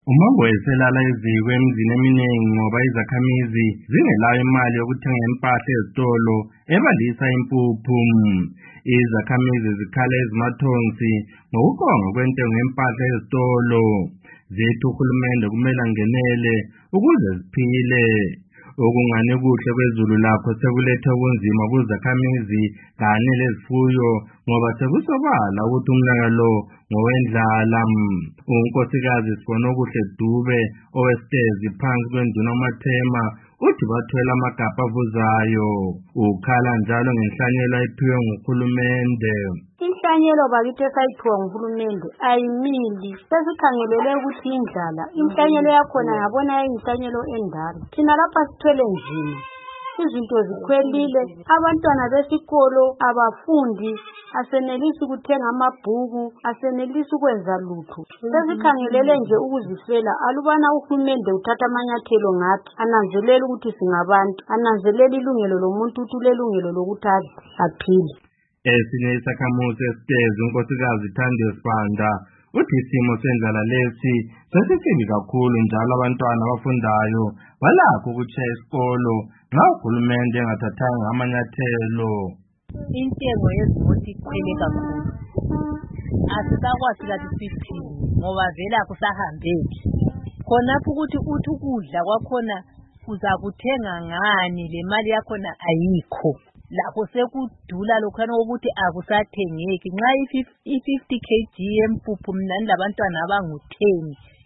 Umongo weselala eziko emizini eminingi ngoba izakhamizi zingelayo imali yokuthenga impahla ezitolo ebalisa impuphu. Izakhamizi zikhala ezimathonsi ngokukonga kwentengo yempahla ezitolo. Zithi uhulumende kumele angenele ukuze ziphile. Okungane kuhle kwezulu lakho sekulethe ubunzima kuzakhamizi kanye lezifuyo ngoba sekusobala ukuthi umnyaka lo ngowendlala. Unkosikazi Sibonokuhle Dube owestezi phansi kwenduna uMathema uthi bathwele amagabha avuzayo. Ukhala njalo ngenhlanyelo ayiphiwe nguhulumende. Inhlanyelo bakithi esayiphiwa nguhulumende ayimili, sesikhangelele ukuthi indlala. Inhlanyelo yakhona yabona inhlanyelo endala. Thina lapha sithwele nzima, izinto zikhwelile, abantwana besikolo abafundi, asenelisi ukuthenga amabhuku, asenelisi ukwenza lutho. Sesikhangelele nje ukuzifela. Alubana uhulumende uthatha amanyathelo ngathi, ananzelela ukuthi singabantu, ananzelela ilungelo lomuntu ukuthi ulelungelo lokuthi aphile. Esinye isakhamuzi esitezi unkosikazi Thandiwe Sibanda uthi isimo sendlala lesi sesisibi kakhulu njalo abantwana abafundayo balakho ukutshaya isikolo nxa uhulumende engathathanga amanyathelo. Intengo yezimoti ikhwele kakhulu, asisakwazi kathi siphile ngoba vela kusahambeki. Khonapho ukuthi ukudla kwakhona uzakuthenga ngani, le mali yakhona ayikho. Lapho sekudula lokhana ukuthi akusathengeki. Nxa i-50 kg yempuphu mina nilabantwana abangu-10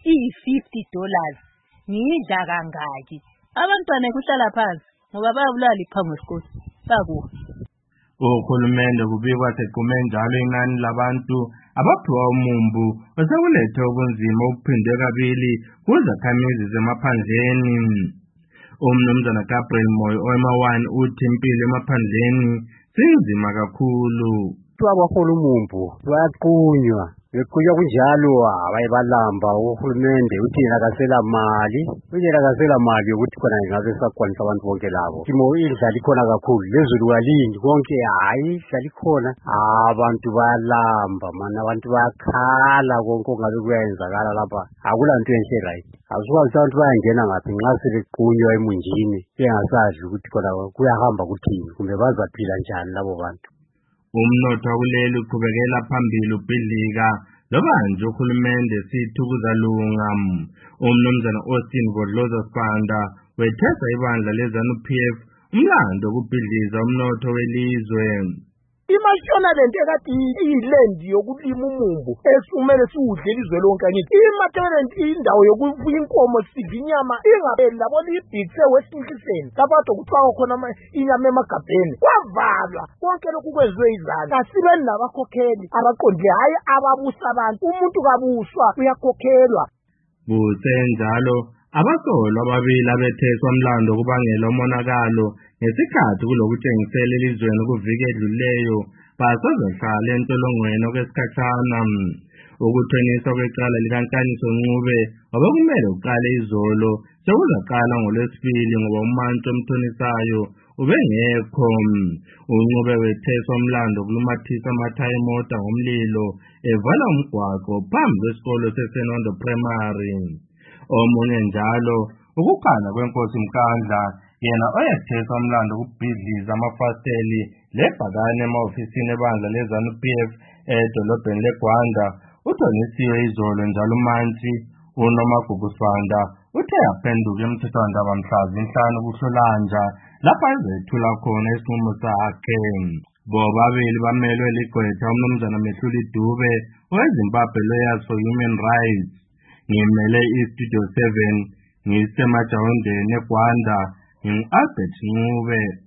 $50 ngidla kangaki? Abantwana kuhlala phansi ngoba bayabulala iphango esikolo bakufa. Uhulumende kubikwa sequme njalo inani labantu abaphiwa umumbu osekulethe ubunzima obuphindwe kabili kuzakhamizi zemaphandleni. Umnumzana Gabriel Moyo oema-1 uthi impilo emaphandleni sinzima kakhulu. Abahola umumbu bayaqunywa, bequnywa kunjalo abayibalamba uhulumende uthi nakasela mali ukuthi khona ingabe sakwanisa abantu bonke labo. Timo idlala ikhona kakhulu, lezulu kalindi konke hayi idlala ikhona. Abantu bayalamba mana, abantu bayakhala konke ongabe kuyenzakala lapha. Akulanto enhle right. Azikwazi abantu bayangena ngaphi nxa sebequnywa emunjini bengasazi ukuthi khona kuyahamba kuthini kumbe bazaphila njani labo bantu. Umnotho wakuleli uqhubekela phambili ubhidlika loba nje uhulumende sithi kuzalunga. Umnumzana Austin Vodloza Sibanda wethesa ibandla leZANU-PF umlando wokubhidliza umnotho welizwe. Imationalent ekade iyilendi yokulima umumbu esumele siwudle ilizwe lonke ngithi imationalent indawo yokufuya inkomo sidla inyama ingabeli labo libhitse wesinhliseni lapho kuthiwa khona inyama emagabheni kwavalwa. Konke lokhu kwenziwe izandla. Kasibeni nabakhokheli abaqondile hayi ababusa abantu. Umuntu kabuswa uyakhokhelwa. Kusenjalo abasolwa ababili abetheswa umlando kubangela umonakalo ngesikhathi kulokutshengisela elizweni kuvike edluleyo basazohlala entolongweni okwesikhatshana. Ukuthoniswa kwecala likaNkaniso Ncube obekumele uqale izolo sekuzaqala ngoLwesibili ngoba uMantso omthonisayo ubengekho. uNcube wetheswa umlando kulumathisa amathayi emota ngomlilo evala umgwaqo phambi kwesikolo seSenondo Primary. Omunye njalo ukukhala kwenkosi Mkandla yena oyetheswa umlando ukubhidliza amafasiteli lebhakane ema-ofisini ebandla leZANU-PF edolobheni leGwanda uthonisiwe izolo njalo uMantsi. uNomagugu Sibanda uthe yaphenduka emthethwandaba mhla zinhlanu kuHlolanja lapha ezethula khona isinqumo sakhe. Bobabili bamelwe ligqwetha umnumzana Mehluli Dube oweZimbabwe Lawyers for Human Rights. Ngimele iStudio 7 ngisemajawundeni eGwanda, ngingu-Albert Ncube.